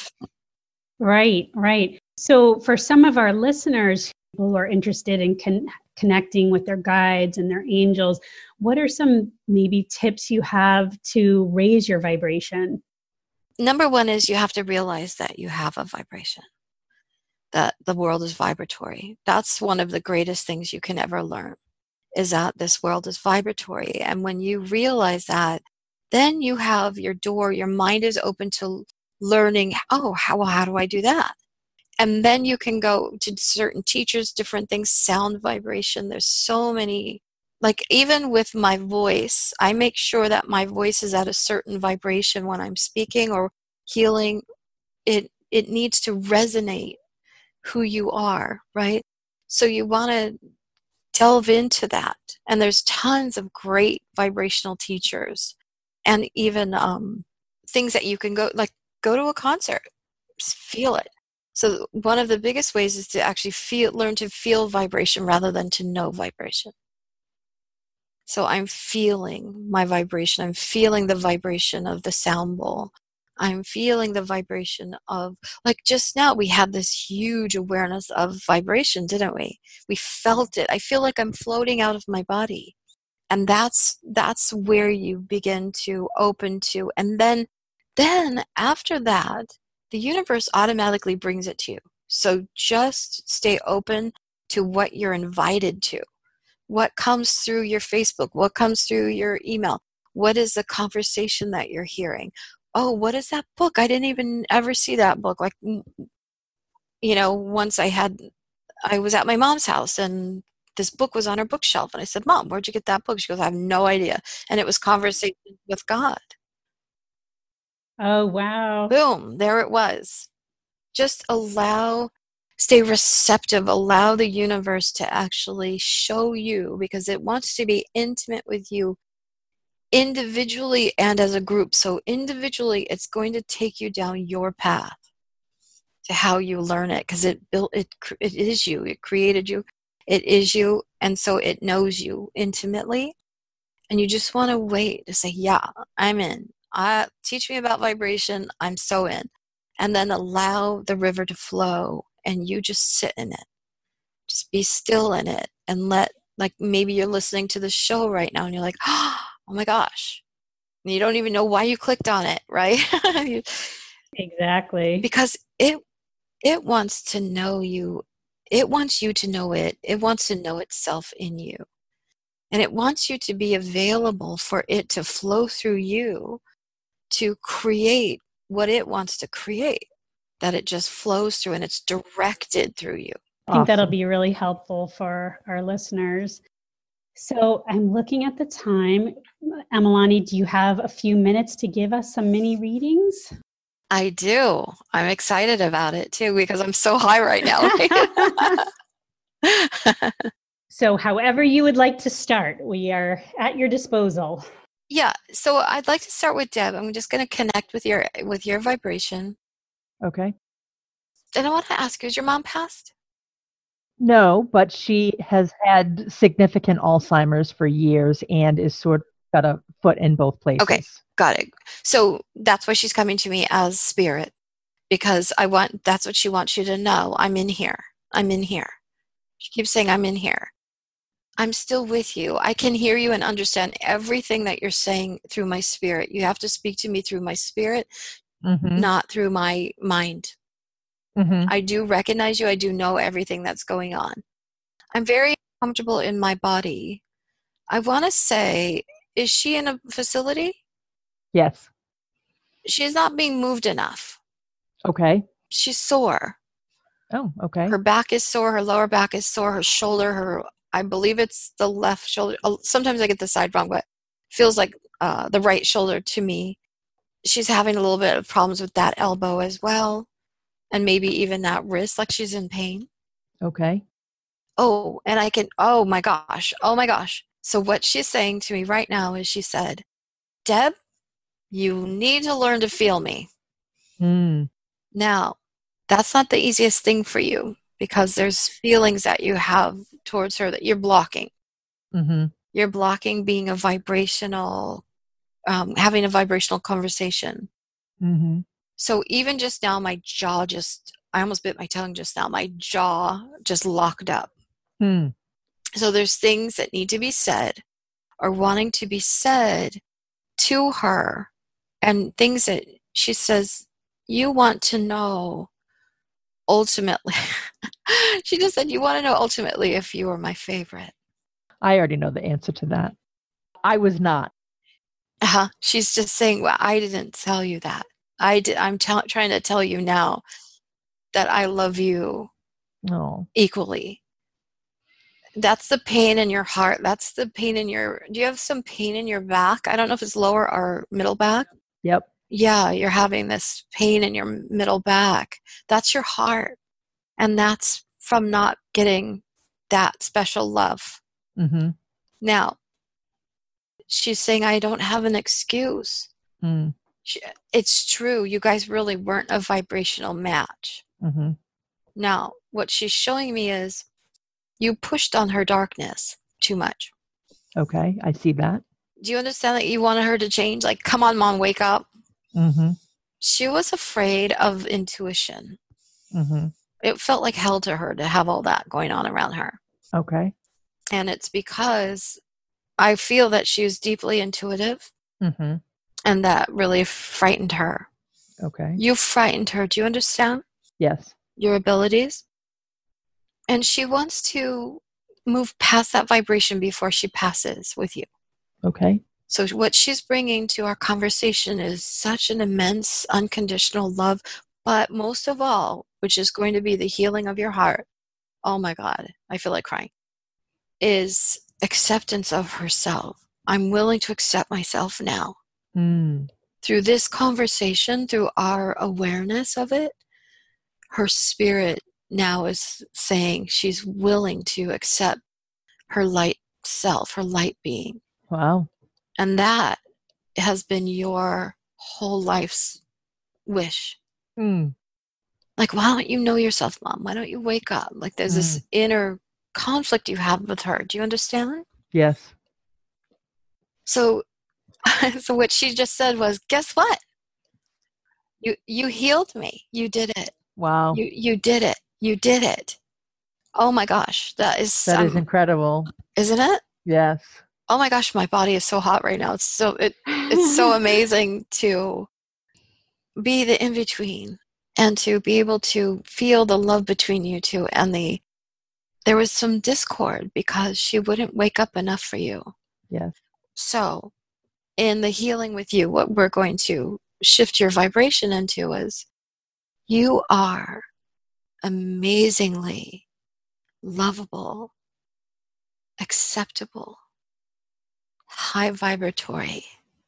[SPEAKER 2] Right. So for some of our listeners who are interested in connecting with their guides and their angels, what are some maybe tips you have to raise your vibration?
[SPEAKER 4] Number one is you have to realize that you have a vibration, that the world is vibratory. That's one of the greatest things you can ever learn, is that this world is vibratory. And when you realize that, then you have your mind is open to learning, how do I do that? And then you can go to certain teachers, different things, sound vibration. There's so many, like even with my voice, I make sure that my voice is at a certain vibration when I'm speaking or healing. It needs to resonate who you are, right? So you want to delve into that. And there's tons of great vibrational teachers, and even things that you can go to a concert, feel it. So one of the biggest ways is to actually learn to feel vibration rather than to know vibration. So I'm feeling my vibration. I'm feeling the vibration of the sound bowl. I'm feeling the vibration of, like just now we had this huge awareness of vibration, didn't we? We felt it. I feel like I'm floating out of my body. And that's where you begin to open to. And then after that, the universe automatically brings it to you. So just stay open to what you're invited to. What comes through your Facebook? What comes through your email? What is the conversation that you're hearing? Oh, what is that book? I didn't even ever see that book. Like, once I was at my mom's house and this book was on her bookshelf. And I said, Mom, where'd you get that book? She goes, I have no idea. And it was Conversation with God.
[SPEAKER 2] Oh, wow.
[SPEAKER 4] Boom, there it was. Just stay receptive, allow the universe to actually show you, because it wants to be intimate with you individually and as a group. So individually, it's going to take you down your path to how you learn it, because it is you, it created you, it is you, and so it knows you intimately. And you just want to wait to say, yeah, I'm in. Teach me about vibration. I'm so in. And then allow the river to flow, and you just sit in it. Just be still in it, and like maybe you're listening to the show right now and you're like, oh my gosh. And you don't even know why you clicked on it, right?
[SPEAKER 2] Exactly.
[SPEAKER 4] Because it wants to know you. It wants you to know it. It wants to know itself in you. And it wants you to be available for it to flow through you to create what it wants to create, that it just flows through and it's directed through you.
[SPEAKER 2] I think that'll
[SPEAKER 3] Awesome.
[SPEAKER 2] be really helpful for our listeners. So I'm looking at the time. Emalani, do you have a few minutes to give us some mini readings?
[SPEAKER 4] I do. I'm excited about it too, because I'm so high right now.
[SPEAKER 2] So however you would like to start, we are at your disposal.
[SPEAKER 4] Yeah. So I'd like to start with Deb. I'm just going to connect with your vibration.
[SPEAKER 3] Okay.
[SPEAKER 4] And I want to ask you, is your mom passed?
[SPEAKER 3] No, but she has had significant Alzheimer's for years and is sort of got a foot in both places.
[SPEAKER 4] Okay, got it. So that's why she's coming to me as spirit, because that's what she wants you to know. I'm in here. I'm in here. She keeps saying, I'm in here. I'm still with you. I can hear you and understand everything that you're saying through my spirit. You have to speak to me through my spirit, not through my mind. I do recognize you. I do know everything that's going on. I'm very comfortable in my body. I want to say, is she in a facility?
[SPEAKER 3] Yes.
[SPEAKER 4] She's not being moved enough.
[SPEAKER 3] Okay.
[SPEAKER 4] She's sore.
[SPEAKER 3] Oh, okay.
[SPEAKER 4] Her back is sore. Her lower back is sore. Her shoulder, I believe it's the left shoulder. Sometimes I get the side wrong, but it feels like the right shoulder to me. She's having a little bit of problems with that elbow as well. And maybe even that wrist, like she's in pain.
[SPEAKER 3] Okay.
[SPEAKER 4] Oh, and oh my gosh. So what she's saying to me right now is, she said, Deb, you need to learn to feel me. Now, that's not the easiest thing for you, because there's feelings that you have towards her that you're blocking. You're blocking being a vibrational, having a vibrational conversation. So even just now, I almost bit my tongue just now. My jaw just locked up. So there's things that need to be said or wanting to be said to her, and things that she says, you want to know ultimately. She just said, you want to know ultimately if you were my favorite.
[SPEAKER 3] I already know the answer to that. I was not.
[SPEAKER 4] She's just saying, well, I didn't tell you that. I'm trying to tell you now that I love you equally. That's the pain in your heart. That's the pain do you have some pain in your back? I don't know if it's lower or middle back.
[SPEAKER 3] Yep.
[SPEAKER 4] Yeah, you're having this pain in your middle back. That's your heart. And that's from not getting that special love. Now, she's saying, I don't have an excuse. It's true. You guys really weren't a vibrational match. Now, what she's showing me is you pushed on her darkness too much.
[SPEAKER 3] Okay, I see that.
[SPEAKER 4] Do you understand that you wanted her to change? Like, come on, Mom, wake up. She was afraid of intuition. It felt like hell to her to have all that going on around her.
[SPEAKER 3] Okay.
[SPEAKER 4] And it's because I feel that she was deeply intuitive, and that really frightened her.
[SPEAKER 3] Okay.
[SPEAKER 4] You frightened her. Do you understand?
[SPEAKER 3] Yes.
[SPEAKER 4] Your abilities. And she wants to move past that vibration before she passes with you.
[SPEAKER 3] Okay.
[SPEAKER 4] So what she's bringing to our conversation is such an immense unconditional love, but most of all, which is going to be the healing of your heart, oh my God, I feel like crying, is acceptance of herself. I'm willing to accept myself now. through this conversation, through our awareness of it, her spirit now is saying she's willing to accept her light self, her light being.
[SPEAKER 3] Wow.
[SPEAKER 4] And that has been your whole life's wish. Like, why don't you know yourself, Mom? Why don't you wake up? Like, there's this inner conflict you have with her. Do you understand?
[SPEAKER 3] Yes.
[SPEAKER 4] So what she just said was, guess what? You healed me. You did it.
[SPEAKER 3] Wow.
[SPEAKER 4] You did it. You did it. Oh my gosh, that is
[SPEAKER 3] incredible,
[SPEAKER 4] isn't it?
[SPEAKER 3] Yes.
[SPEAKER 4] Oh my gosh, my body is so hot right now. It's so amazing to be the in between and to be able to feel the love between you two. And there was some discord because she wouldn't wake up enough for you.
[SPEAKER 3] Yes.
[SPEAKER 4] So in the healing with you, what we're going to shift your vibration into is you are amazingly lovable, acceptable, high vibratory,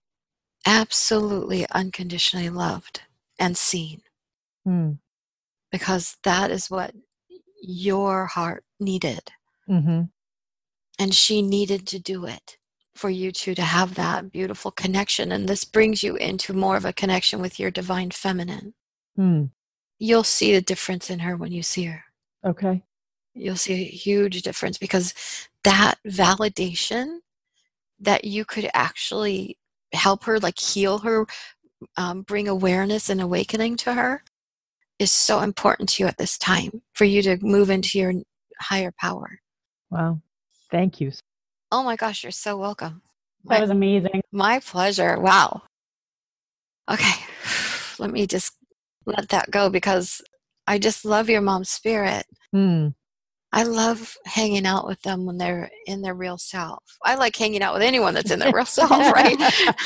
[SPEAKER 4] absolutely unconditionally loved and seen. Because that is what your heart needed. And she needed to do it for you two to have that beautiful connection. And this brings you into more of a connection with your divine feminine. You'll see the difference in her when you see her.
[SPEAKER 3] Okay.
[SPEAKER 4] You'll see a huge difference because that validation that you could actually help her, like heal her, bring awareness and awakening to her is so important to you at this time for you to move into your higher power.
[SPEAKER 3] Wow. Thank you.
[SPEAKER 4] Oh my gosh, you're so welcome.
[SPEAKER 2] That was amazing.
[SPEAKER 4] My pleasure. Wow. Okay. Let me just let that go because I just love your mom's spirit. I love hanging out with them when they're in their real self. I like hanging out with anyone that's in their real self, right?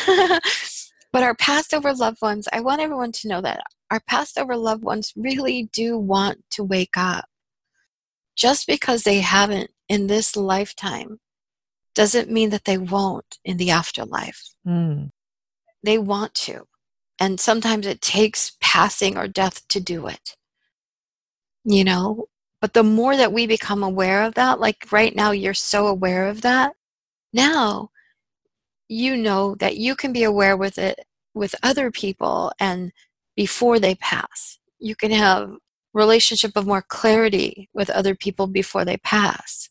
[SPEAKER 4] But our past over loved ones, I want everyone to know that our past over loved ones really do want to wake up. Just because they haven't in this lifetime doesn't mean that they won't in the afterlife. They want to. And sometimes it takes passing or death to do it. You know? But the more that we become aware of that, like right now you're so aware of that, now you know that you can be aware with it with other people and before they pass. You can have relationship of more clarity with other people before they pass.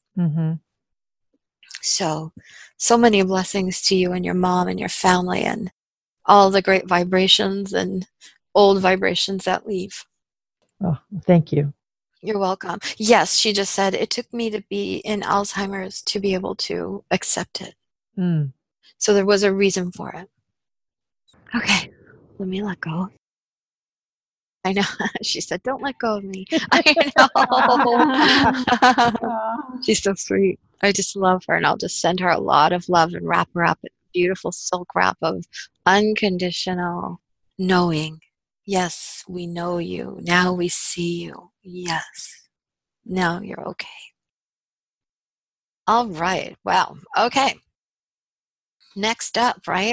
[SPEAKER 4] So many blessings to you and your mom and your family and all the great vibrations and old vibrations that leave.
[SPEAKER 3] Oh, thank you.
[SPEAKER 4] You're welcome. Yes, she just said, it took me to be in Alzheimer's to be able to accept it. So there was a reason for it. Okay, let me let go. I know. She said, don't let go of me. I know. She's so sweet. I just love her, and I'll just send her a lot of love and wrap her up in a beautiful silk wrap of unconditional knowing. Yes, we know you. Now we see you. Yes. Now you're okay. All right. Wow. Okay. Next up, right?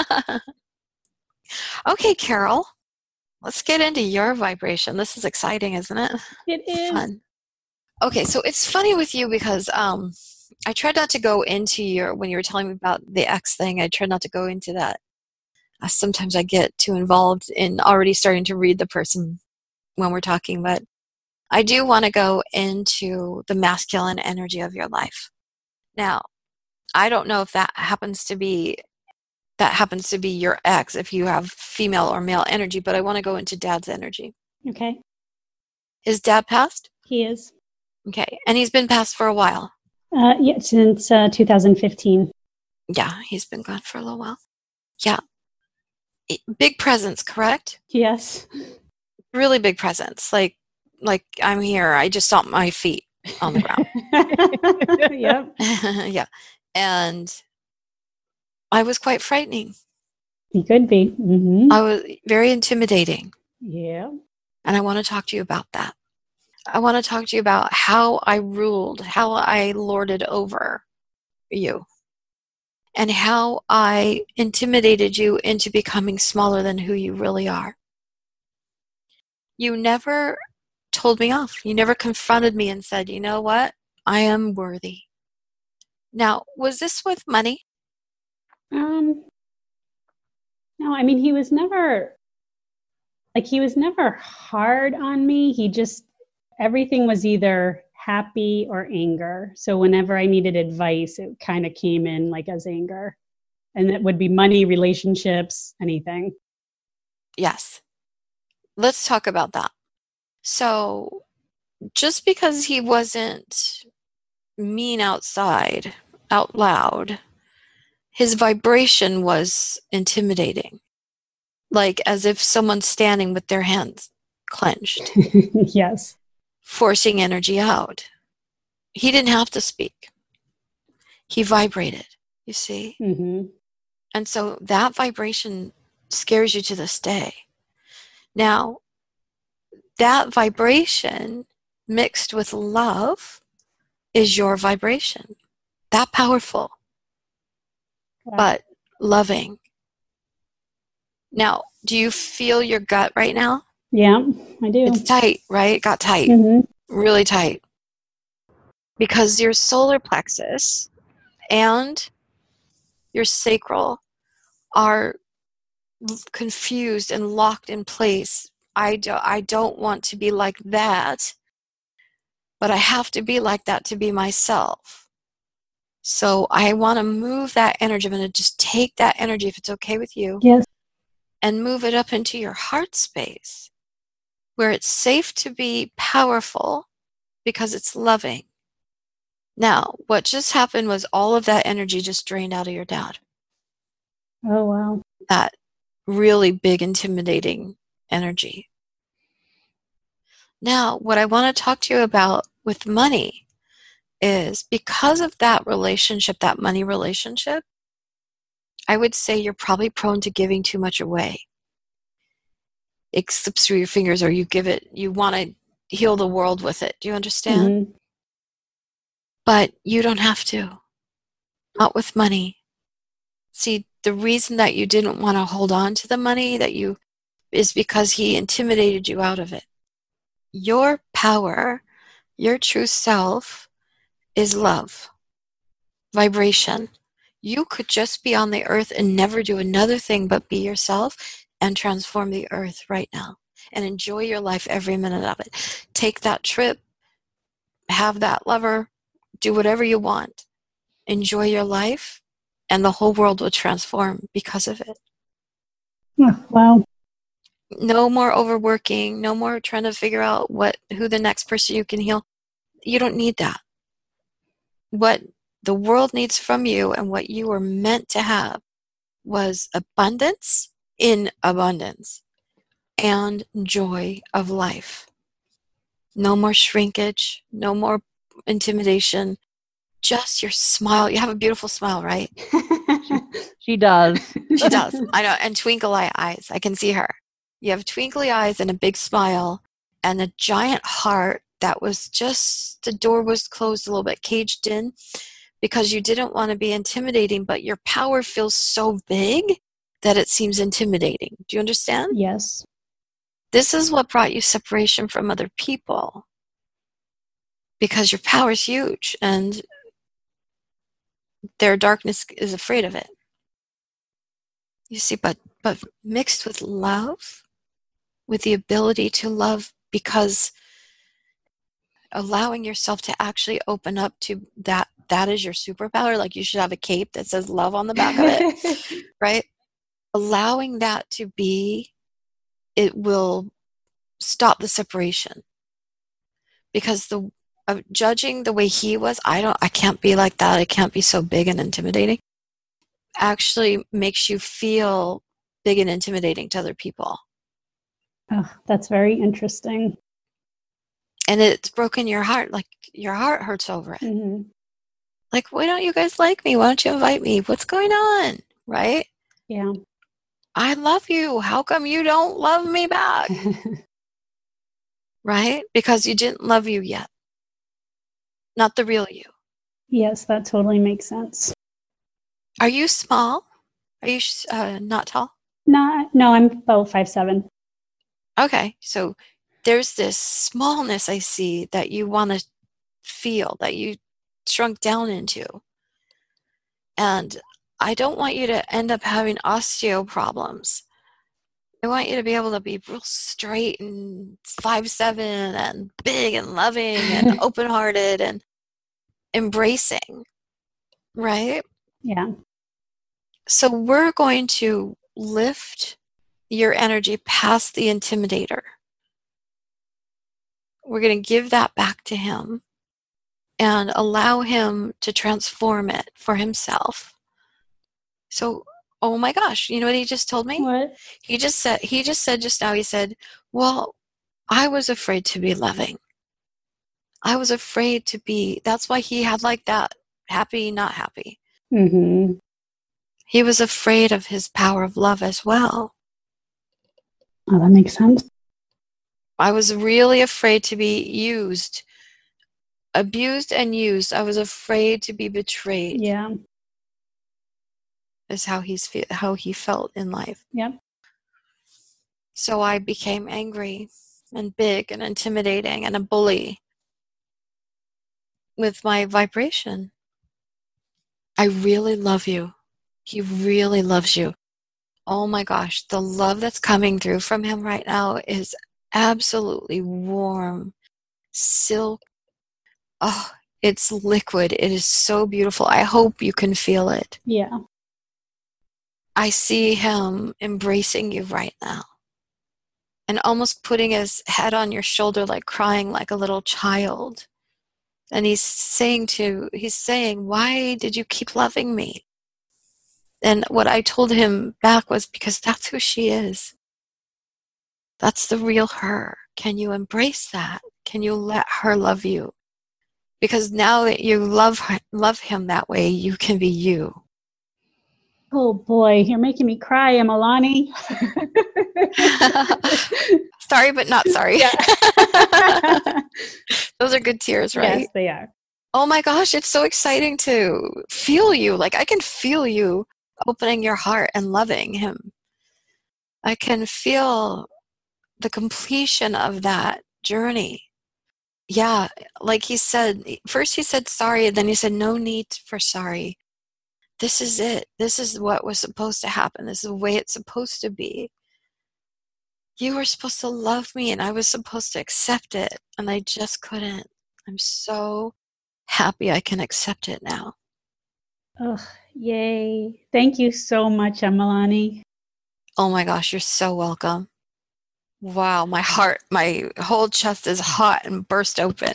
[SPEAKER 4] Okay, Carol. Let's get into your vibration. This is exciting, isn't it?
[SPEAKER 2] It is.
[SPEAKER 4] Fun. Okay, so it's funny with you because I tried not to go into when you were telling me about the X thing, I tried not to go into that. Sometimes I get too involved in already starting to read the person when we're talking, but I do want to go into the masculine energy of your life. Now, I don't know if that happens to be your ex, if you have female or male energy, but I want to go into Dad's energy.
[SPEAKER 2] Okay.
[SPEAKER 4] Is Dad passed?
[SPEAKER 2] He is.
[SPEAKER 4] Okay, and he's been passed for a while.
[SPEAKER 2] Yeah, since 2015.
[SPEAKER 4] Yeah, he's been gone for a little while. Yeah. Big presence, correct?
[SPEAKER 2] Yes.
[SPEAKER 4] Really big presence. Like I'm here. I just saw my feet on the ground.
[SPEAKER 2] Yep.
[SPEAKER 4] Yeah. And I was quite frightening.
[SPEAKER 2] He could be.
[SPEAKER 4] I was very intimidating.
[SPEAKER 2] Yeah.
[SPEAKER 4] And I want to talk to you about that. I want to talk to you about how I ruled, how I lorded over you. and how I intimidated you into becoming smaller than who you really are. You never told me off. You never confronted me and said, you know what? I am worthy. Now, was this with money?
[SPEAKER 2] No, I mean, he was never hard on me. Everything was either happy or anger. So whenever I needed advice, it kind of came in like as anger. And it would be money, relationships, anything.
[SPEAKER 4] Yes. Let's talk about that. So just because he wasn't mean outside, out loud, his vibration was intimidating. Like as if someone's standing with their hands clenched.
[SPEAKER 2] Yes.
[SPEAKER 4] Forcing energy out. He didn't have to speak. He vibrated, you see?
[SPEAKER 2] Mm-hmm.
[SPEAKER 4] And so that vibration scares you to this day. Now, that vibration mixed with love is your vibration. That powerful, but loving. Now, do you feel your gut right now?
[SPEAKER 2] Yeah, I do.
[SPEAKER 4] It's tight, right? It got tight.
[SPEAKER 2] Mm-hmm.
[SPEAKER 4] Really tight. Because your solar plexus and your sacral are confused and locked in place. I don't want to be like that, but I have to be like that to be myself. So I want to move that energy. I'm going to just take that energy, if it's okay with you,
[SPEAKER 2] Yes.
[SPEAKER 4] and move it up into your heart space, where it's safe to be powerful because it's loving. Now, what just happened was all of that energy just drained out of your dad.
[SPEAKER 2] Oh, wow.
[SPEAKER 4] That really big, intimidating energy. Now, what I want to talk to you about with money is because of that relationship, that money relationship, I would say you're probably prone to giving too much away. It slips through your fingers, or you want to heal the world with it. Do you understand?
[SPEAKER 2] Mm-hmm.
[SPEAKER 4] But you don't have to. Not with money. See, the reason that you didn't want to hold on to the money is because he intimidated you out of it. Your power, your true self, is love, vibration. You could just be on the earth and never do another thing but be yourself and transform the earth right now and enjoy your life every minute of it. Take that trip, have that lover, do whatever you want. Enjoy your life, and the whole world will transform because of it.
[SPEAKER 2] Oh, wow.
[SPEAKER 4] No more overworking, no more trying to figure out who the next person you can heal. You don't need that. What the world needs from you and what you were meant to have was abundance in abundance and joy of life. No more shrinkage, no more intimidation, just your smile. You have a beautiful smile, right?
[SPEAKER 3] She does.
[SPEAKER 4] She does. I know. And twinkle eyes. I can see her. You have twinkly eyes and a big smile and a giant heart that was just, the door was closed a little bit, caged in, because you didn't want to be intimidating, but your power feels so big that it seems intimidating. Do you understand?
[SPEAKER 2] Yes.
[SPEAKER 4] This is what brought you separation from other people, because your power is huge and their darkness is afraid of it. You see, but mixed with love, with the ability to love, because allowing yourself to actually open up to that is your superpower. Like you should have a cape that says love on the back of it, right? Allowing that to be, it will stop the separation. Because judging the way he was, I can't be like that, I can't be so big and intimidating, actually makes you feel big and intimidating to other people.
[SPEAKER 2] Oh, that's very interesting.
[SPEAKER 4] And it's broken your heart. Like your heart hurts over it.
[SPEAKER 2] Mm-hmm.
[SPEAKER 4] Like, why don't you guys like me? Why don't you invite me? What's going on? Right?
[SPEAKER 2] Yeah.
[SPEAKER 4] I love you. How come you don't love me back? Right? Because you didn't love you yet. Not the real you.
[SPEAKER 2] Yes, that totally makes sense.
[SPEAKER 4] Are you small? Are you not tall?
[SPEAKER 2] No, I'm about 5'7".
[SPEAKER 4] Okay, so there's this smallness I see that you want to feel, that you shrunk down into. And I don't want you to end up having osteo problems. I want you to be able to be real straight and 5'7" and big and loving and open-hearted and embracing, right?
[SPEAKER 2] Yeah.
[SPEAKER 4] So we're going to lift your energy past the intimidator. We're going to give that back to him and allow him to transform it for himself. So, oh my gosh, you know what he just told me?
[SPEAKER 2] What?
[SPEAKER 4] He just said just now, he said, well, I was afraid to be loving. I was afraid to be, that's why he had like that happy, not happy.
[SPEAKER 2] Mm-hmm.
[SPEAKER 4] He was afraid of his power of love as well.
[SPEAKER 2] Oh, that makes sense.
[SPEAKER 4] I was really afraid to be used, abused and used. I was afraid to be betrayed.
[SPEAKER 2] Yeah.
[SPEAKER 4] Is how he felt in life.
[SPEAKER 2] Yep.
[SPEAKER 4] So I became angry and big and intimidating and a bully with my vibration. I really love you. He really loves you. Oh my gosh, the love that's coming through from him right now is absolutely warm, silk. Oh, it's liquid. It is so beautiful. I hope you can feel it.
[SPEAKER 2] Yeah.
[SPEAKER 4] I see him embracing you right now and almost putting his head on your shoulder, like crying like a little child. And he's saying, why did you keep loving me? And what I told him back was, because that's who she is. That's the real her. Can you embrace that? Can you let her love you? Because now that you love him that way, you can be you.
[SPEAKER 2] Oh boy, you're making me cry, Emalani.
[SPEAKER 4] Sorry, but not sorry.
[SPEAKER 2] Yeah.
[SPEAKER 4] Those are good tears, right?
[SPEAKER 2] Yes, they are.
[SPEAKER 4] Oh my gosh, it's so exciting to feel you. Like, I can feel you opening your heart and loving him. I can feel the completion of that journey. Yeah, like he said, first he said sorry, and then he said no need for sorry. This is it. This is what was supposed to happen. This is the way it's supposed to be. You were supposed to love me, and I was supposed to accept it, and I just couldn't. I'm so happy I can accept it now.
[SPEAKER 2] Oh, yay. Thank you so much, Emalani.
[SPEAKER 4] Oh my gosh, you're so welcome. Wow, my whole chest is hot and burst open.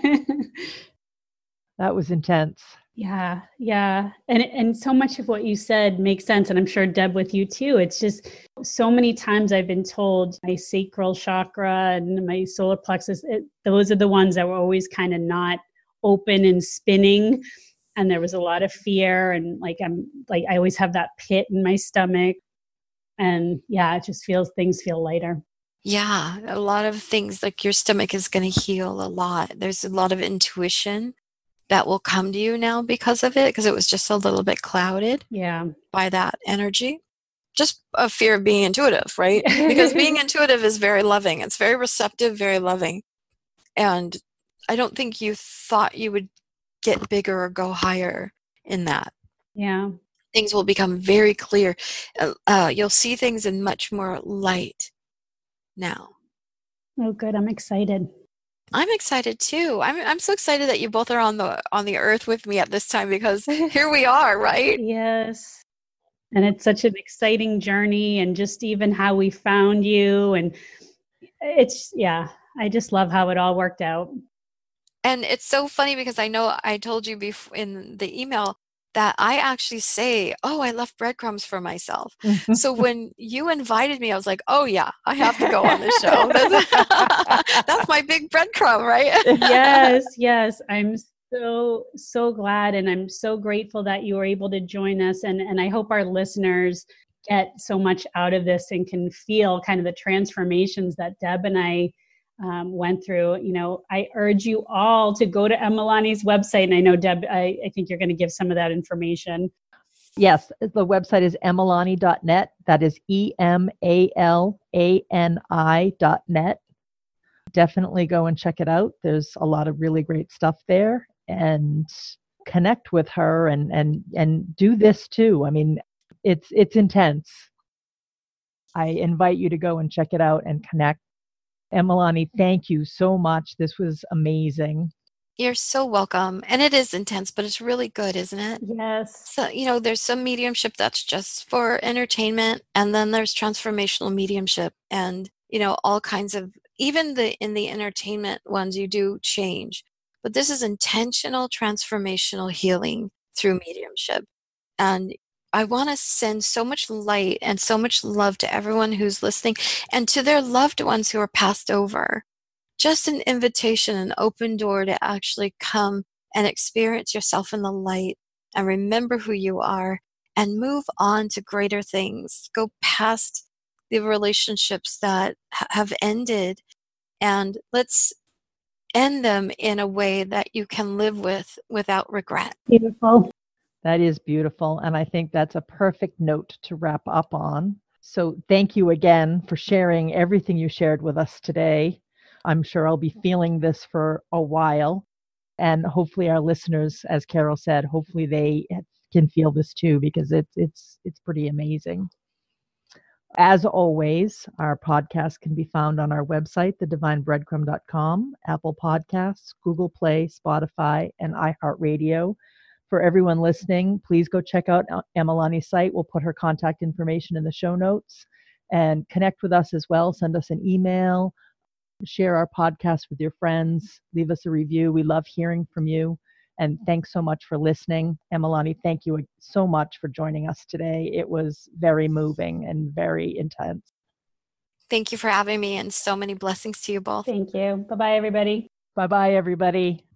[SPEAKER 3] That was intense.
[SPEAKER 2] Yeah. And so much of what you said makes sense. And I'm sure, Deb, with you too. It's just so many times I've been told my sacral chakra and my solar plexus, those are the ones that were always kind of not open and spinning. And there was a lot of fear. And I always have that pit in my stomach. And yeah, it just things feel lighter.
[SPEAKER 4] Yeah, a lot of things, like your stomach is going to heal a lot. There's a lot of intuition that will come to you now because of it, because it was just a little bit clouded by that energy. Just a fear of being intuitive, right? Because being intuitive is very loving. It's very receptive, very loving. And I don't think you thought you would get bigger or go higher in that.
[SPEAKER 2] Yeah.
[SPEAKER 4] Things will become very clear. You'll see things in much more light now.
[SPEAKER 2] Oh, good. I'm excited.
[SPEAKER 4] I'm excited too. I'm so excited that you both are on the earth with me at this time, because here we are, right?
[SPEAKER 2] Yes. And it's such an exciting journey, and just even how we found you, and I just love how it all worked out.
[SPEAKER 4] And it's so funny because I know I told you before in the email that I actually say, oh, I left breadcrumbs for myself. So when you invited me, I was like, oh yeah, I have to go on the show. That's my big breadcrumb, right?
[SPEAKER 2] Yes. I'm so glad, and I'm so grateful that you were able to join us. And I hope our listeners get so much out of this and can feel kind of the transformations that Deb and I went through. I urge you all to go to Emalani's website. And I know, Deb, I think you're going to give some of that information.
[SPEAKER 3] Yes, the website is emalani.net. That is EMALANI.net. Definitely go and check it out. There's a lot of really great stuff there, and connect with her and do this too. I mean, it's intense. I invite you to go and check it out and connect. Emalani, thank you so much. This was amazing.
[SPEAKER 4] You're so welcome. And it is intense, but it's really good, isn't it?
[SPEAKER 2] Yes.
[SPEAKER 4] So, there's some mediumship that's just for entertainment, and then there's transformational mediumship and, all kinds of, even in the entertainment ones, you do change. But this is intentional transformational healing through mediumship. And I want to send so much light and so much love to everyone who's listening and to their loved ones who are passed over. Just an invitation, an open door to actually come and experience yourself in the light and remember who you are and move on to greater things. Go past the relationships that have ended, and let's end them in a way that you can live with without regret.
[SPEAKER 2] Beautiful.
[SPEAKER 3] That is beautiful. And I think that's a perfect note to wrap up on. So thank you again for sharing everything you shared with us today. I'm sure I'll be feeling this for a while. And hopefully our listeners, as Carol said, hopefully they can feel this too, because it's pretty amazing. As always, our podcast can be found on our website, thedivinebreadcrumb.com, Apple Podcasts, Google Play, Spotify, and iHeartRadio. For everyone listening, please go check out Emalani's site. We'll put her contact information in the show notes, and connect with us as well. Send us an email, share our podcast with your friends, leave us a review. We love hearing from you. And thanks so much for listening. Emalani, thank you so much for joining us today. It was very moving and very intense.
[SPEAKER 4] Thank you for having me, and so many blessings to you both.
[SPEAKER 2] Thank you. Bye-bye, everybody.
[SPEAKER 3] Bye-bye, everybody.